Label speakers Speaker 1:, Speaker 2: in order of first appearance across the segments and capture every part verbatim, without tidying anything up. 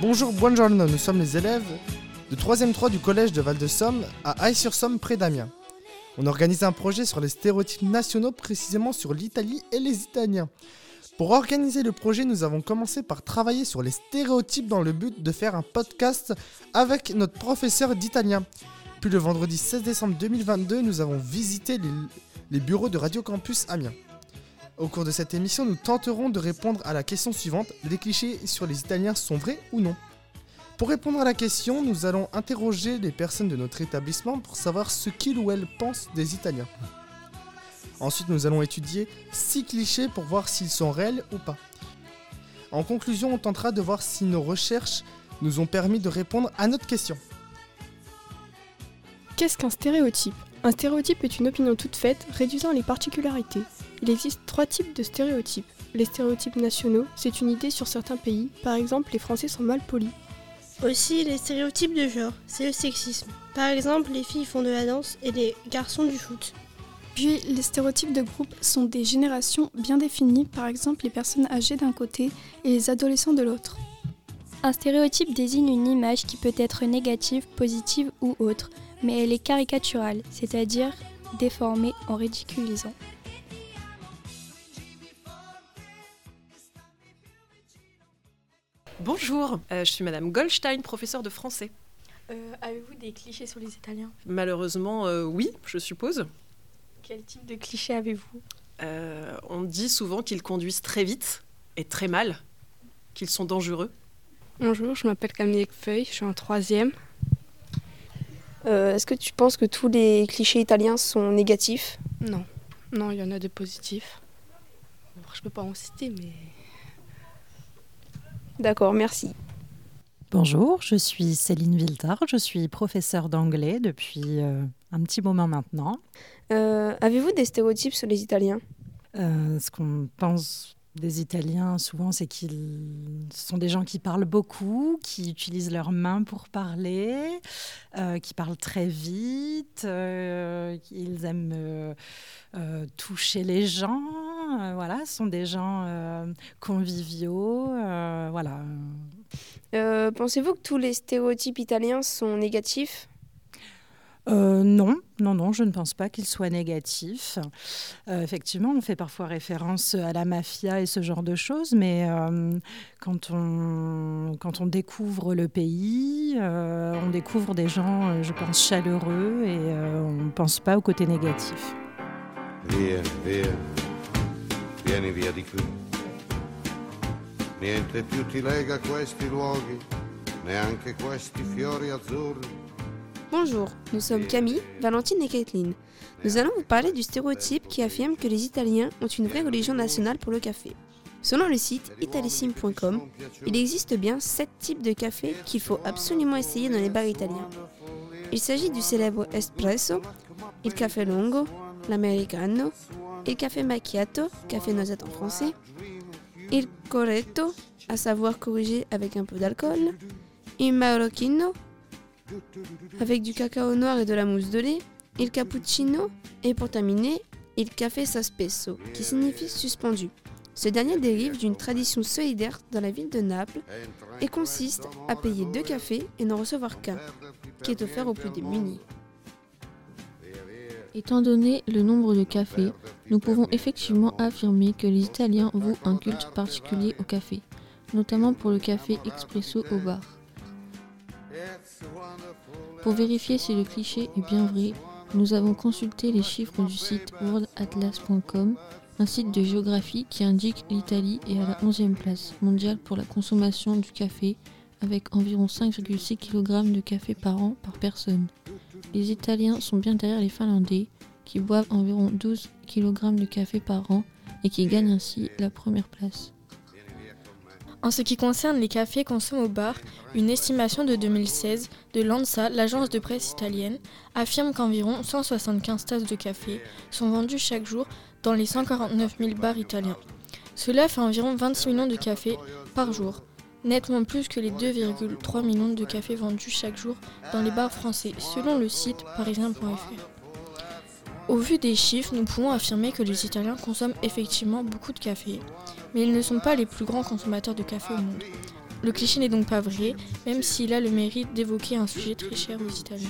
Speaker 1: Bonjour, buongiorno, nous sommes les élèves de troisième trois du collège de Val-de-Somme à Aix-sur-Somme près d'Amiens. On organise un projet sur les stéréotypes nationaux, précisément sur l'Italie et les Italiens. Pour organiser le projet, nous avons commencé par travailler sur les stéréotypes dans le but de faire un podcast avec notre professeur d'italien. Puis le vendredi seize décembre deux mille vingt-deux, nous avons visité les, les bureaux de Radio Campus Amiens. Au cours de cette émission, nous tenterons de répondre à la question suivante: les clichés sur les Italiens sont vrais ou non? Pour répondre à la question, nous allons interroger les personnes de notre établissement pour savoir ce qu'ils ou elles pensent des Italiens. Ensuite, nous allons étudier six clichés pour voir s'ils sont réels ou pas. En conclusion, on tentera de voir si nos recherches nous ont permis de répondre à notre question.
Speaker 2: Qu'est-ce qu'un stéréotype ? Un stéréotype est une opinion toute faite réduisant les particularités. Il existe trois types de stéréotypes. Les stéréotypes nationaux, c'est une idée sur certains pays. Par exemple, les Français sont mal polis.
Speaker 3: Aussi, les stéréotypes de genre, c'est le sexisme. Par exemple, les filles font de la danse et les garçons du foot.
Speaker 4: Puis, les stéréotypes de groupe sont des générations bien définies, par exemple les personnes âgées d'un côté et les adolescents de l'autre.
Speaker 5: Un stéréotype désigne une image qui peut être négative, positive ou autre, mais elle est caricaturale, c'est-à-dire déformée en ridiculisant.
Speaker 6: Bonjour, euh, je suis Madame Goldstein, professeure de français.
Speaker 2: Euh, avez-vous des clichés sur les Italiens ?
Speaker 6: Malheureusement, euh, oui, je suppose.
Speaker 2: Quel type de clichés avez-vous ?
Speaker 6: euh, On dit souvent qu'ils conduisent très vite et très mal, qu'ils sont dangereux.
Speaker 7: Bonjour, je m'appelle Camille Feuille, je suis en troisième. Euh, est-ce que tu penses que tous les clichés italiens sont négatifs ? Non, non, il y en a de positifs. Je ne peux pas en citer, mais... D'accord, merci.
Speaker 8: Bonjour, je suis Céline Viltard, je suis professeure d'anglais depuis euh, un petit moment maintenant.
Speaker 7: Euh, avez-vous des stéréotypes sur les Italiens ?
Speaker 8: euh, Ce qu'on pense des Italiens souvent, c'est qu'ils sont des gens qui parlent beaucoup, qui utilisent leurs mains pour parler, euh, qui parlent très vite, euh, ils aiment euh, euh, toucher les gens. Euh, voilà, ce sont des gens euh, conviviaux, euh, voilà.
Speaker 7: Euh, pensez-vous que tous les stéréotypes italiens sont négatifs ?
Speaker 8: Euh, non, non, non, je ne pense pas qu'ils soient négatifs. Euh, effectivement, on fait parfois référence à la mafia et ce genre de choses, mais euh, quand, on, quand on découvre le pays, euh, on découvre des gens, euh, je pense, chaleureux et euh, on ne pense pas au côté négatif.
Speaker 9: Via, via, vieni via di qui. Niente più ti lega questi luoghi, neanche questi fiori azzurri.
Speaker 7: Bonjour, nous sommes Camille, Valentine et Kathleen. Nous allons vous parler du stéréotype qui affirme que les Italiens ont une vraie religion nationale pour le café. Selon le site italissime point com, il existe bien sept types de café qu'il faut absolument essayer dans les bars italiens. Il s'agit du célèbre espresso, il café lungo, l'americano, il café macchiato, café noisette en français, il corretto, à savoir corrigé avec un peu d'alcool, il marocchino, avec du cacao noir et de la mousse de lait, il cappuccino, et pour terminer, il café sospeso, qui signifie suspendu. Ce dernier dérive d'une tradition solidaire dans la ville de Naples et consiste à payer deux cafés et n'en recevoir qu'un, qui est offert aux plus démunis.
Speaker 10: Étant donné le nombre de cafés, nous pouvons effectivement affirmer que les Italiens vouent un culte particulier au café, notamment pour le café expresso au bar. Pour vérifier si le cliché est bien vrai, nous avons consulté les chiffres du site world atlas point com, un site de géographie qui indique l'Italie est à la onzième place mondiale pour la consommation du café, avec environ cinq virgule six kilogrammes de café par an par personne. Les Italiens sont bien derrière les Finlandais, qui boivent environ douze kilogrammes de café par an et qui gagnent ainsi la première place.
Speaker 2: En ce qui concerne les cafés consommés au bar, une estimation de deux mille seize de l'ANSA, l'agence de presse italienne, affirme qu'environ cent soixante-quinze tasses de café sont vendues chaque jour dans les cent quarante-neuf mille bars italiens. Cela fait environ vingt-six millions de cafés par jour, nettement plus que les deux virgule trois millions de cafés vendus chaque jour dans les bars français, selon le site parisien point f r. Au vu des chiffres, nous pouvons affirmer que les Italiens consomment effectivement beaucoup de café, mais ils ne sont pas les plus grands consommateurs de café au monde. Le cliché n'est donc pas vrai, même s'il a le mérite d'évoquer un sujet très cher aux Italiens.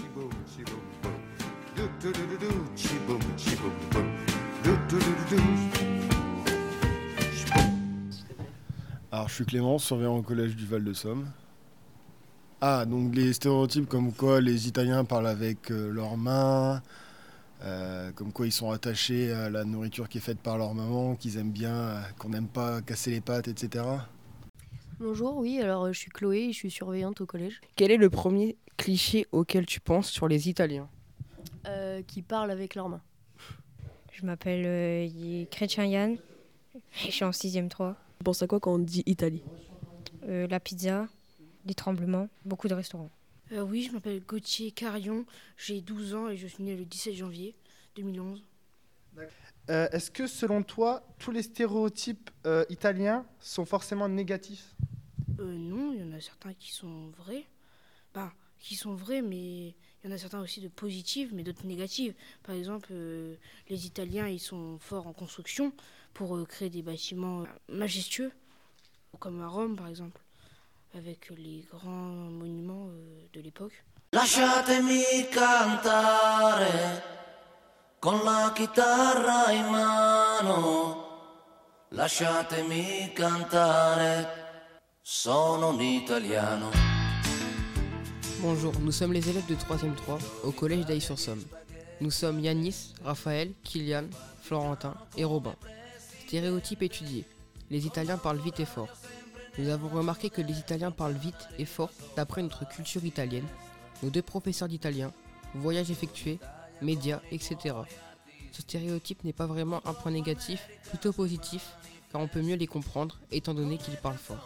Speaker 11: Alors, je suis Clément, surveillant au collège du Val-de-Somme. Ah, donc les stéréotypes comme quoi les Italiens parlent avec euh, leurs mains, euh, comme quoi ils sont attachés à la nourriture qui est faite par leur maman, qu'ils aiment bien, euh, qu'on n'aime pas casser les pattes, et cetera.
Speaker 12: Bonjour, oui, alors je suis Chloé et je suis surveillante au collège.
Speaker 13: Quel est le premier cliché auquel tu penses sur les Italiens ?
Speaker 12: Euh, qui parlent avec leurs mains.
Speaker 14: Je m'appelle euh, Chrétien Yann et je suis en sixième trois.
Speaker 13: Tu penses à quoi quand on dit Italie ?
Speaker 14: euh, La pizza, des tremblements, beaucoup de restaurants.
Speaker 15: Euh, oui, je m'appelle Gauthier Carion, j'ai douze ans et je suis né le dix-sept janvier deux mille onze.
Speaker 1: Euh, est-ce que selon toi, tous les stéréotypes euh, italiens sont forcément négatifs ?
Speaker 15: euh, Non, il y en a certains qui sont vrais. Bah, qui sont vrais, mais il y en a certains aussi de positifs, mais d'autres négatifs. Par exemple, euh, les Italiens, ils sont forts en construction pour euh, créer des bâtiments majestueux, comme à Rome, par exemple, avec les grands monuments euh, de l'époque.
Speaker 16: Lasciatemi cantare con la chitarra in mano. Lasciatemi cantare, sono un italiano.
Speaker 13: Bonjour, nous sommes les élèves de troisième trois au collège d'Ailly-sur-Somme. Nous sommes Yanis, Raphaël, Kylian, Florentin et Robin. Stéréotype étudié. Les Italiens parlent vite et fort. Nous avons remarqué que les Italiens parlent vite et fort d'après notre culture italienne, nos deux professeurs d'italien, voyages effectués, médias, et cetera. Ce stéréotype n'est pas vraiment un point négatif, plutôt positif, car on peut mieux les comprendre étant donné qu'ils parlent fort.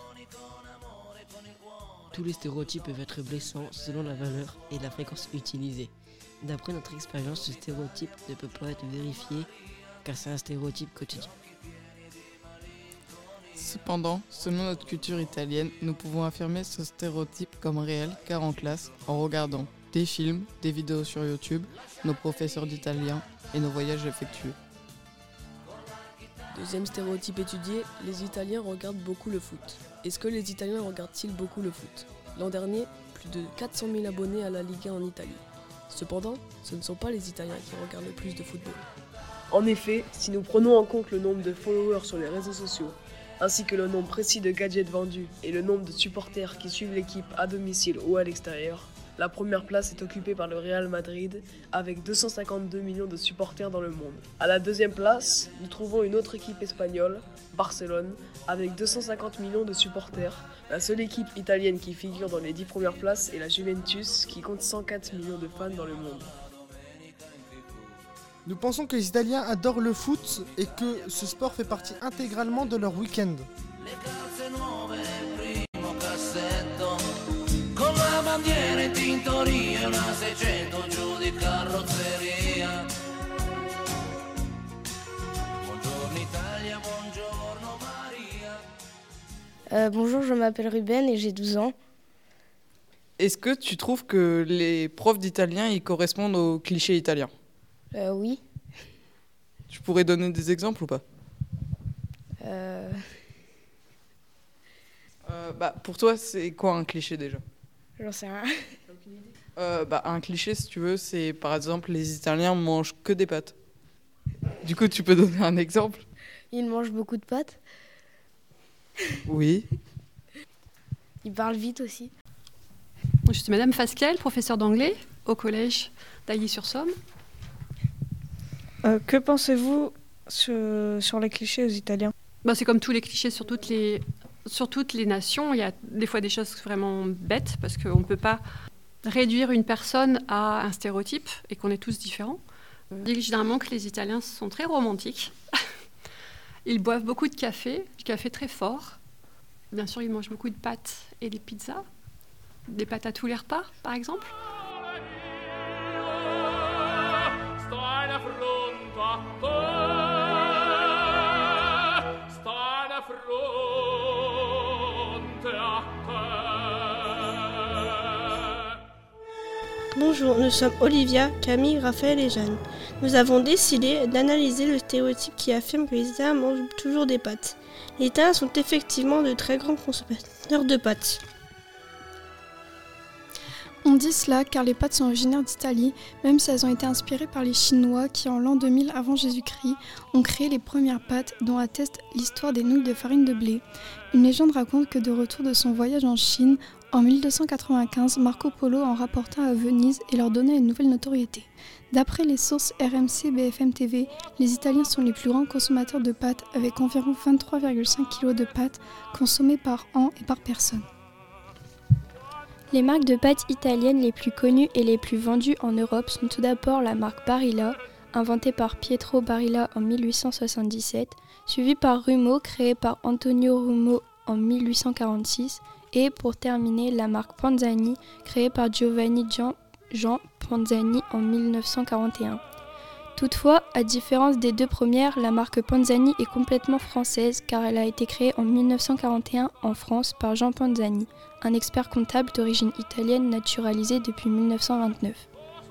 Speaker 17: Tous les stéréotypes peuvent être blessants selon la valeur et la fréquence utilisée. D'après notre expérience, ce stéréotype ne peut pas être vérifié car c'est un stéréotype quotidien.
Speaker 18: Cependant, selon notre culture italienne, nous pouvons affirmer ce stéréotype comme réel car en classe, en regardant des films, des vidéos sur YouTube, nos professeurs d'italien et nos voyages effectués.
Speaker 19: Deuxième stéréotype étudié, les Italiens regardent beaucoup le foot. Est-ce que les Italiens regardent-ils beaucoup le foot ? L'an dernier, plus de quatre cent mille abonnés à la Ligue un en Italie. Cependant, ce ne sont pas les Italiens qui regardent le plus de football.
Speaker 20: En effet, si nous prenons en compte le nombre de followers sur les réseaux sociaux, ainsi que le nombre précis de gadgets vendus et le nombre de supporters qui suivent l'équipe à domicile ou à l'extérieur, la première place est occupée par le Real Madrid avec deux cent cinquante-deux millions de supporters dans le monde. À la deuxième place, nous trouvons une autre équipe espagnole, Barcelone, avec deux cent cinquante millions de supporters. La seule équipe italienne qui figure dans les dix premières places est la Juventus qui compte cent quatre millions de fans dans le monde.
Speaker 1: Nous pensons que les Italiens adorent le foot et que ce sport fait partie intégralement de leur week-end.
Speaker 21: Euh, bonjour, je m'appelle Ruben et j'ai douze ans.
Speaker 18: Est-ce que tu trouves que les profs d'italien ils correspondent aux clichés italiens ?
Speaker 21: Euh, oui.
Speaker 18: Tu pourrais donner des exemples ou pas ?
Speaker 21: euh...
Speaker 18: Euh, bah, pour toi, c'est quoi un cliché déjà ?
Speaker 21: J'en sais rien.
Speaker 18: Euh, bah, un cliché, si tu veux, c'est par exemple les Italiens mangent que des pâtes. Du coup, tu peux donner un exemple ?
Speaker 21: Ils mangent beaucoup de pâtes.
Speaker 18: Oui.
Speaker 21: Ils parlent vite aussi.
Speaker 22: Je suis Madame Fasquelle, professeure d'anglais au collège d'Ailly-sur-Somme.
Speaker 23: Euh, que pensez-vous sur, sur les clichés aux Italiens ?
Speaker 22: Bah, c'est comme tous les clichés sur toutes les, sur toutes les nations. Il y a des fois des choses vraiment bêtes parce qu'on ne peut pas réduire une personne à un stéréotype et qu'on est tous différents. Je dis généralement que les Italiens sont très romantiques. Ils boivent beaucoup de café, du café très fort. Bien sûr, ils mangent beaucoup de pâtes et des pizzas. Des pâtes à tous les repas, par exemple.
Speaker 3: Bonjour, nous sommes Olivia, Camille, Raphaël et Jeanne. Nous avons décidé d'analyser le stéréotype qui affirme que les Italiens mangent toujours des pâtes. Les Italiens sont effectivement de très grands consommateurs de pâtes.
Speaker 4: On dit cela car les pâtes sont originaires d'Italie, même si elles ont été inspirées par les Chinois qui, en l'an deux mille avant Jésus-Christ, ont créé les premières pâtes dont atteste l'histoire des nouilles de farine de blé. Une légende raconte que de retour de son voyage en Chine, en mille deux cent quatre-vingt-quinze, Marco Polo en rapporta à Venise et leur donna une nouvelle notoriété. D'après les sources R M C B F M T V, les Italiens sont les plus grands consommateurs de pâtes avec environ vingt-trois virgule cinq kilos de pâtes consommées par an et par personne.
Speaker 5: Les marques de pâtes italiennes les plus connues et les plus vendues en Europe sont tout d'abord la marque Barilla, inventée par Pietro Barilla en mille huit cent soixante-dix-sept, suivie par Rumo, créée par Antonio Rumo en mille huit cent quarante-six, et pour terminer la marque Panzani, créée par Giovanni Gian, Jean Panzani en mille neuf cent quarante et un. Toutefois, à différence des deux premières, la marque Panzani est complètement française car elle a été créée en mille neuf cent quarante et un en France par Jean Panzani, un expert comptable d'origine italienne naturalisé depuis mille neuf cent vingt-neuf.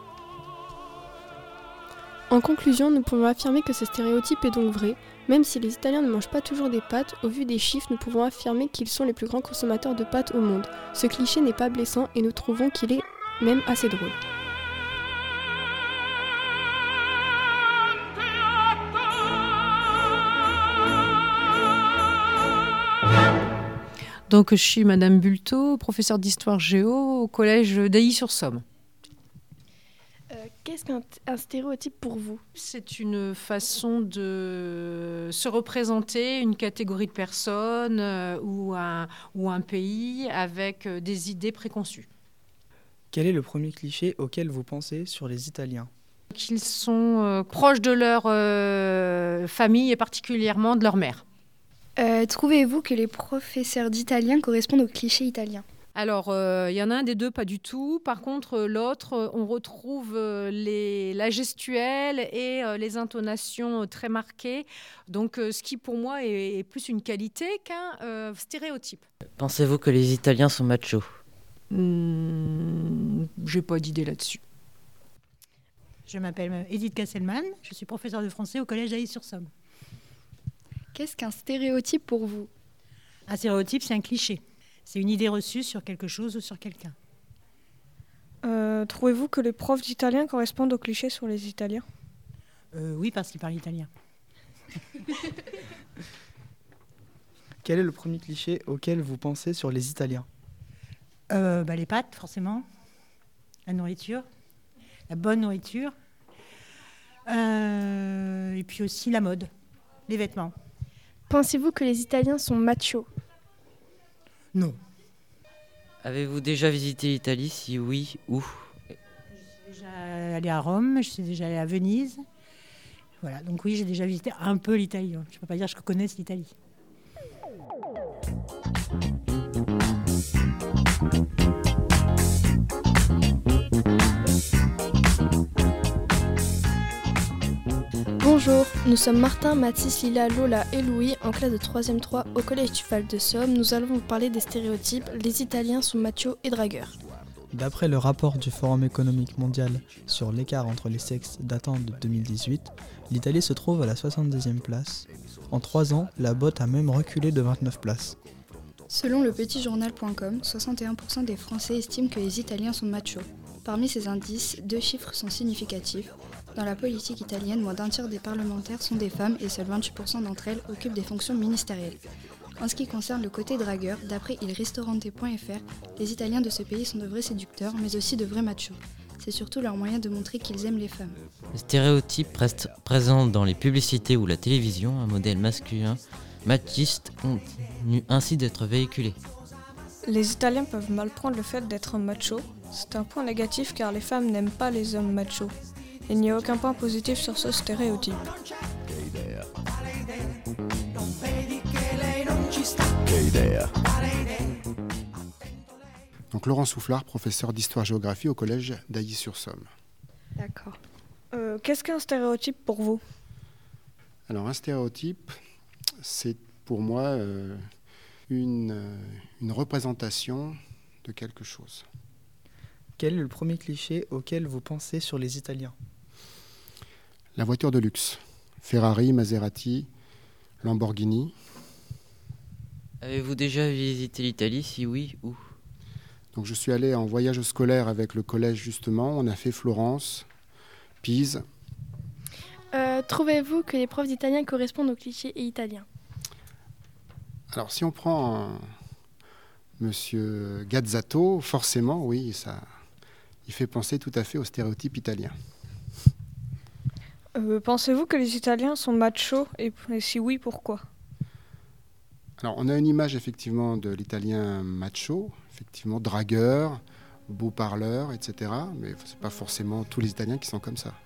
Speaker 2: En conclusion, nous pouvons affirmer que ce stéréotype est donc vrai. Même si les Italiens ne mangent pas toujours des pâtes, au vu des chiffres, nous pouvons affirmer qu'ils sont les plus grands consommateurs de pâtes au monde. Ce cliché n'est pas blessant et nous trouvons qu'il est même assez drôle.
Speaker 24: Donc je suis Madame Bulto, professeure d'histoire géo au collège d'Ailly-sur-Somme.
Speaker 2: Euh, qu'est-ce qu'un un stéréotype pour vous ?
Speaker 24: C'est une façon de se représenter une catégorie de personnes euh, ou, un, ou un pays avec euh, des idées préconçues.
Speaker 25: Quel est le premier cliché auquel vous pensez sur les Italiens ?
Speaker 24: Qu'ils sont euh, proches de leur euh, famille et particulièrement de leur mère.
Speaker 4: Euh, trouvez-vous que les professeurs d'italien correspondent aux clichés italiens ?
Speaker 24: Alors, il euh, y en a un des deux, pas du tout. Par contre, l'autre, on retrouve euh, les, la gestuelle et euh, les intonations très marquées. Donc, euh, ce qui, pour moi, est, est plus une qualité qu'un euh, stéréotype.
Speaker 17: Pensez-vous que les Italiens sont machos ?
Speaker 24: Mmh, j'ai pas d'idée là-dessus.
Speaker 26: Je m'appelle Edith Kasselman, je suis professeure de français au collège d'Ailly-sur-Somme.
Speaker 4: Qu'est-ce qu'un stéréotype pour vous ?
Speaker 26: Un stéréotype, c'est un cliché. C'est une idée reçue sur quelque chose ou sur quelqu'un.
Speaker 23: Euh, trouvez-vous que les profs d'italien correspondent aux clichés sur les Italiens ?
Speaker 26: euh, Oui, parce qu'ils parlent italien.
Speaker 25: Quel est le premier cliché auquel vous pensez sur les Italiens ?
Speaker 26: euh, bah, Les pâtes, forcément. La nourriture. La bonne nourriture. Euh, et puis aussi la mode. Les vêtements.
Speaker 2: Pensez-vous que les Italiens sont machos ?
Speaker 26: Non.
Speaker 17: Avez-vous déjà visité l'Italie ? Si oui, où ?
Speaker 26: Je suis déjà allée à Rome, je suis déjà allée à Venise. Voilà, donc oui, j'ai déjà visité un peu l'Italie. Je ne peux pas dire que je connaisse l'Italie.
Speaker 2: Bonjour, nous sommes Martin, Mathis, Lila, Lola et Louis en classe de troisième trois au collège du Val-de-Somme. Nous allons vous parler des stéréotypes. Les Italiens sont machos et dragueurs.
Speaker 1: D'après le rapport du Forum économique mondial sur l'écart entre les sexes datant de deux mille dix-huit, l'Italie se trouve à la soixante-deuxième place. En trois ans, la botte a même reculé de vingt-neuf places.
Speaker 4: Selon le petit journal point com, soixante et un pour cent des Français estiment que les Italiens sont machos. Parmi ces indices, deux chiffres sont significatifs. Dans la politique italienne, moins d'un tiers des parlementaires sont des femmes et seuls vingt-huit pour cent d'entre elles occupent des fonctions ministérielles. En ce qui concerne le côté dragueur, d'après il ristorante point f r, les Italiens de ce pays sont de vrais séducteurs, mais aussi de vrais machos. C'est surtout leur moyen de montrer qu'ils aiment les femmes.
Speaker 17: Le stéréotype reste présent dans les publicités ou la télévision. Un modèle masculin machiste continue ainsi d'être véhiculé.
Speaker 23: Les Italiens peuvent mal prendre le fait d'être machos. C'est un point négatif car les femmes n'aiment pas les hommes machos. Il n'y a aucun point positif sur ce stéréotype.
Speaker 27: Donc Laurent Soufflard, professeur d'histoire-géographie au collège d'Ailly-sur-Somme.
Speaker 23: D'accord. Euh, qu'est-ce qu'un stéréotype pour vous ?
Speaker 27: Alors un stéréotype, c'est pour moi euh, une, euh, une représentation de quelque chose.
Speaker 25: Quel est le premier cliché auquel vous pensez sur les Italiens?
Speaker 27: La voiture de luxe. Ferrari, Maserati, Lamborghini.
Speaker 6: Avez-vous déjà visité l'Italie? Si oui, où?
Speaker 27: Donc je suis allé en voyage scolaire avec le collège justement. On a fait Florence, Pise.
Speaker 5: Euh, trouvez-vous que les profs d'italien correspondent aux clichés italiens?
Speaker 27: Alors si on prend un Monsieur Gazzato, forcément, oui, ça, il fait penser tout à fait au stéréotype italien.
Speaker 23: Euh, pensez-vous que les Italiens sont machos et, et si oui, pourquoi?
Speaker 27: Alors, on a une image effectivement de l'italien macho, effectivement dragueur, beau parleur, et cetera. Mais ce n'est pas forcément tous les Italiens qui sont comme ça.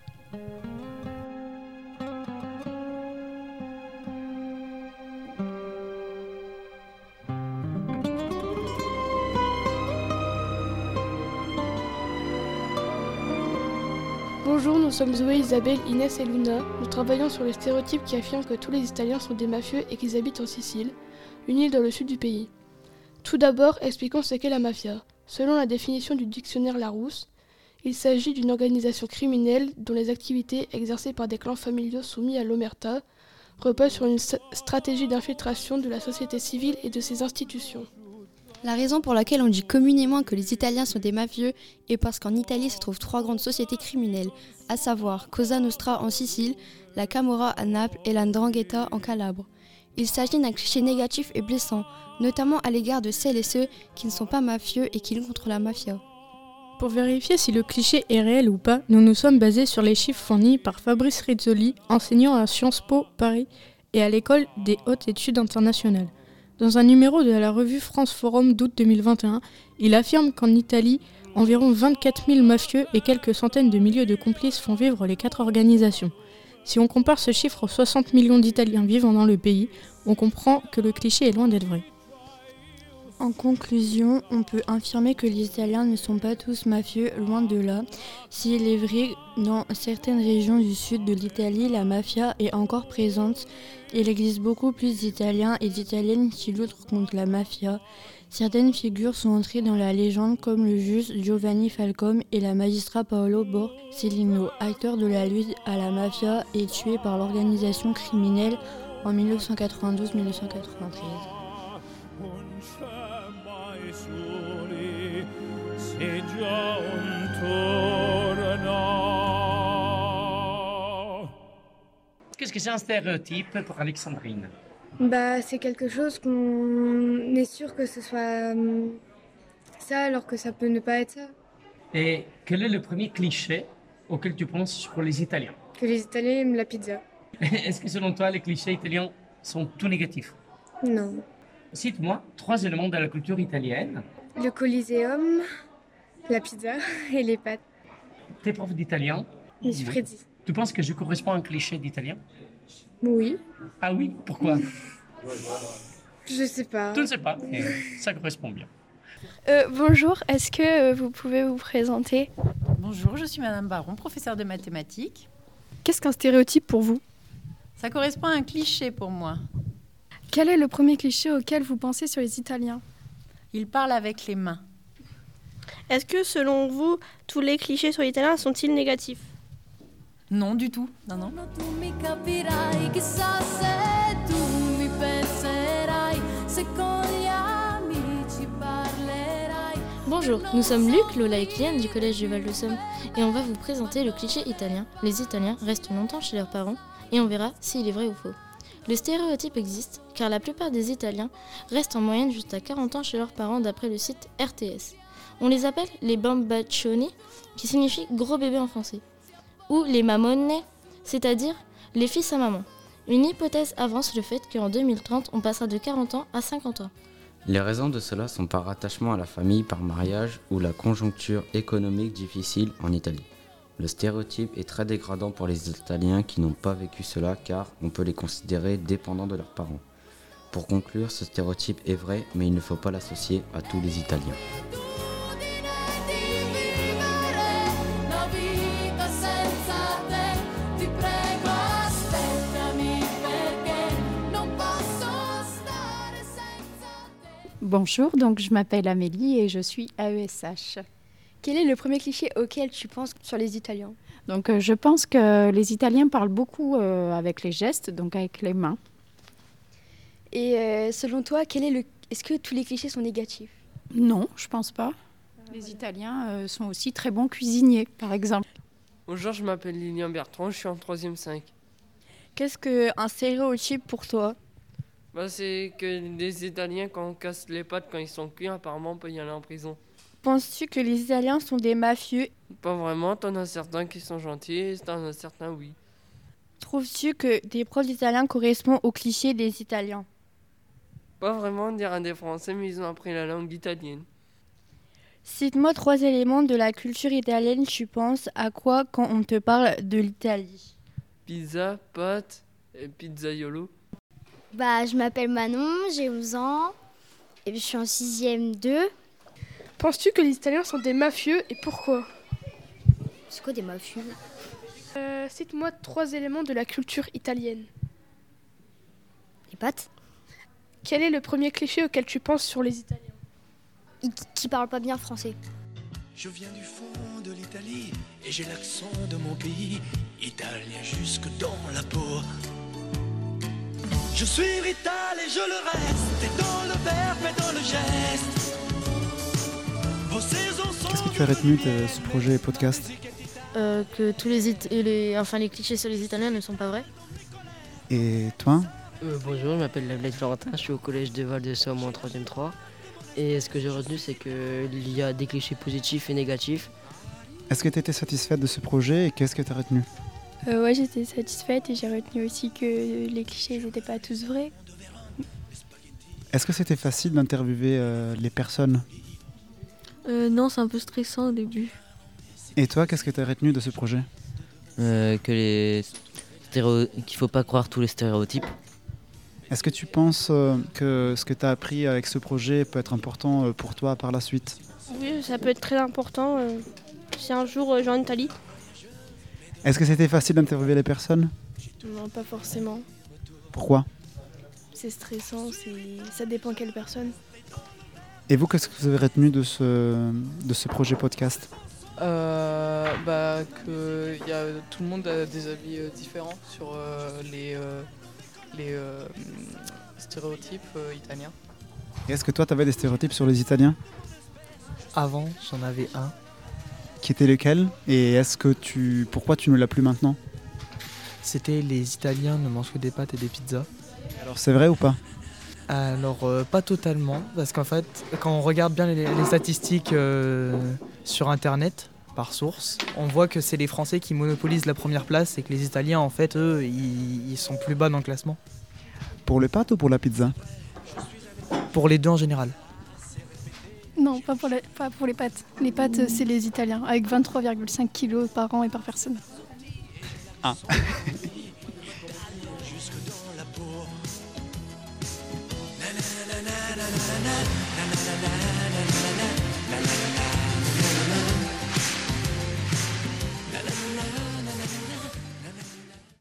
Speaker 7: Bonjour, nous sommes Zoé, Isabelle, Inès et Luna. Nous travaillons sur les stéréotypes qui affirment que tous les Italiens sont des mafieux et qu'ils habitent en Sicile, une île dans le sud du pays. Tout d'abord, expliquons ce qu'est la mafia. Selon la définition du dictionnaire Larousse, il s'agit d'une organisation criminelle dont les activités exercées par des clans familiaux soumis à l'omerta reposent sur une stratégie d'infiltration de la société civile et de ses institutions.
Speaker 8: La raison pour laquelle on dit communément que les Italiens sont des mafieux est parce qu'en Italie se trouvent trois grandes sociétés criminelles, à savoir Cosa Nostra en Sicile, la Camorra à Naples et la 'Ndrangheta en Calabre. Il s'agit d'un cliché négatif et blessant, notamment à l'égard de celles et ceux qui ne sont pas mafieux et qui luttent contre la mafia.
Speaker 7: Pour vérifier si le cliché est réel ou pas, nous nous sommes basés sur les chiffres fournis par Fabrice Rizzoli, enseignant à Sciences Po Paris et à l'École des hautes études internationales. Dans un numéro de la revue France Forum d'août deux mille vingt et un, il affirme qu'en Italie, environ vingt-quatre mille mafieux et quelques centaines de milliers de complices font vivre les quatre organisations. Si on compare ce chiffre aux soixante millions d'Italiens vivant dans le pays, on comprend que le cliché est loin d'être vrai.
Speaker 9: En conclusion, on peut affirmer que les Italiens ne sont pas tous mafieux, loin de là. S'il est vrai, dans certaines régions du sud de l'Italie, la mafia est encore présente. Il existe beaucoup plus d'Italiens et d'Italiennes qui luttent contre la mafia. Certaines figures sont entrées dans la légende comme le juge Giovanni Falcone et la magistrat Paolo Borsellino, acteur de la lutte à la mafia et tué par l'organisation criminelle en dix-neuf cent quatre-vingt-douze dix-neuf cent quatre-vingt-treize.
Speaker 10: Qu'est-ce que c'est un stéréotype pour Alexandrine?
Speaker 21: Bah, c'est quelque chose qu'on est sûr que ce soit euh, ça alors que ça peut ne pas être ça.
Speaker 10: Et quel est le premier cliché auquel tu penses sur les Italiens?
Speaker 21: Que les Italiens aiment la pizza.
Speaker 10: Est-ce que selon toi les clichés italiens sont tout négatifs?
Speaker 21: Non.
Speaker 10: Cite-moi trois éléments de la culture italienne.
Speaker 21: Le Coliseum, la pizza et les pâtes.
Speaker 10: Tes profs d'italien?
Speaker 21: Monsieur Freddy.
Speaker 10: Tu penses que je corresponds à un cliché d'italien?
Speaker 21: Oui.
Speaker 10: Ah oui? Pourquoi?
Speaker 21: Je sais pas.
Speaker 10: Tu ne sais pas, et ça correspond bien.
Speaker 5: Euh, bonjour, est-ce que euh, vous pouvez vous présenter?
Speaker 11: Bonjour, je suis Madame Baron, professeure de mathématiques.
Speaker 7: Qu'est-ce qu'un stéréotype pour vous?
Speaker 11: Ça correspond à un cliché pour moi.
Speaker 4: Quel est le premier cliché auquel vous pensez sur les Italiens?
Speaker 11: Ils parlent avec les mains.
Speaker 3: Est-ce que, selon vous, tous les clichés sur les Italiens sont-ils négatifs?
Speaker 11: Non, du tout. Non, non.
Speaker 2: Bonjour, nous sommes Luc, Lola et Kylian du collège du Val-de-Somme et on va vous présenter le cliché italien. Les Italiens restent longtemps chez leurs parents et on verra s'il est vrai ou faux. Le stéréotype existe car la plupart des Italiens restent en moyenne jusqu'à quarante ans chez leurs parents d'après le site R T S. On les appelle les bambaccioni, qui signifie gros bébé en français, ou les mamonne, c'est-à-dire les fils à maman. Une hypothèse avance le fait qu'en deux mille trente, on passera de quarante ans à cinquante ans.
Speaker 12: Les raisons de cela sont par attachement à la famille, par mariage ou la conjoncture économique difficile en Italie. Le stéréotype est très dégradant pour les Italiens qui n'ont pas vécu cela car on peut les considérer dépendants de leurs parents. Pour conclure, ce stéréotype est vrai, mais il ne faut pas l'associer à tous les Italiens.
Speaker 28: Bonjour, donc je m'appelle Amélie et je suis A E S H.
Speaker 8: Quel est le premier cliché auquel tu penses sur les Italiens?
Speaker 13: Donc euh, je pense que les Italiens parlent beaucoup euh, avec les gestes, donc avec les mains.
Speaker 8: Et euh, selon toi, quel est le... est-ce que tous les clichés sont négatifs?
Speaker 13: Non, je pense pas. Les Italiens euh, sont aussi très bons cuisiniers, par exemple.
Speaker 14: Bonjour, je m'appelle Lilian Bertrand, je suis en troisième cinq.
Speaker 2: Qu'est-ce qu'un stéréotype pour toi?
Speaker 14: Bah, c'est que les Italiens, quand on casse les pâtes quand ils sont cuits, apparemment, on peut y aller en prison.
Speaker 2: Penses-tu que les Italiens sont des mafieux?
Speaker 14: Pas vraiment, t'en as certains qui sont gentils, t'en as certains oui.
Speaker 2: Trouves-tu que des profs d'italien correspondent aux clichés des Italiens?
Speaker 14: Pas vraiment, on dirait des Français, mais ils ont appris la langue italienne.
Speaker 2: Cite-moi trois éléments de la culture italienne, tu penses à quoi quand on te parle de l'Italie?
Speaker 14: Pizza, pâtes et pizzaiolo.
Speaker 15: Bah, je m'appelle Manon, j'ai onze ans et je suis en sixième deux.
Speaker 3: Penses-tu que les Italiens sont des mafieux et pourquoi?
Speaker 15: C'est quoi des mafieux?
Speaker 3: euh, Cite-moi trois éléments de la culture italienne.
Speaker 15: Les pâtes.
Speaker 3: Quel est le premier cliché auquel tu penses sur les Italiens?
Speaker 15: Ils qui parlent pas bien français.
Speaker 16: Je viens du fond de l'Italie et j'ai l'accent de mon pays, italien jusque dans la peau. Je suis rital et je le reste, et dans le verbe et dans le geste. Vos saisons sont...
Speaker 25: Qu'est-ce que tu as retenu de ce projet podcast?
Speaker 2: euh, Que tous les, it- les, enfin, les clichés sur les Italiens ne sont pas vrais.
Speaker 25: Et toi?
Speaker 17: euh, Bonjour, je m'appelle Lavlette Florentin, je suis au collège de Val-de-Somme en troisième trois. Et ce que j'ai retenu, c'est qu'il y a des clichés positifs et négatifs.
Speaker 25: Est-ce que tu étais satisfaite de ce projet et qu'est-ce que tu as retenu?
Speaker 5: euh, Ouais, j'étais satisfaite et j'ai retenu aussi que les clichés n'étaient pas tous vrais.
Speaker 25: Est-ce que c'était facile d'interviewer euh, les personnes?
Speaker 2: euh, Non, c'est un peu stressant au début.
Speaker 25: Et toi, qu'est-ce que tu as retenu de ce projet?
Speaker 6: euh, que les stéréo... qu'il faut pas croire tous les stéréotypes.
Speaker 25: Est-ce que tu penses euh, que ce que tu as appris avec ce projet peut être important euh, pour toi par la suite?
Speaker 3: Oui, ça peut être très important euh, si un jour euh, je vais en Italie.
Speaker 25: Est-ce que c'était facile d'interviewer les personnes?
Speaker 3: Non, pas forcément.
Speaker 25: Pourquoi?
Speaker 3: C'est stressant, c'est... ça dépend quelle personne.
Speaker 25: Et vous, qu'est-ce que vous avez retenu de ce, de ce projet podcast?
Speaker 18: euh, bah, que y a, tout le monde a des avis euh, différents sur euh, les... Euh, les euh, stéréotypes euh, italiens.
Speaker 25: Et est-ce que toi, tu avais des stéréotypes sur les Italiens?
Speaker 19: Avant, j'en avais un.
Speaker 25: Qui était lequel? Et est-ce que tu, pourquoi tu ne l'as plus maintenant?
Speaker 19: C'était les Italiens ne mangent que des pâtes et des pizzas.
Speaker 25: Alors c'est vrai ou pas?
Speaker 19: Alors euh, pas totalement, parce qu'en fait, quand on regarde bien les, les statistiques euh, sur Internet, par source, on voit que c'est les Français qui monopolisent la première place et que les Italiens, en fait, eux, ils, ils sont plus bas dans le classement.
Speaker 25: Pour les pâtes ou pour la pizza?
Speaker 19: Pour les deux en général.
Speaker 4: Non, pas pour, la, pas pour les pâtes. Les pâtes, c'est les Italiens, avec vingt-trois virgule cinq kilos par an et par personne.
Speaker 25: Ah.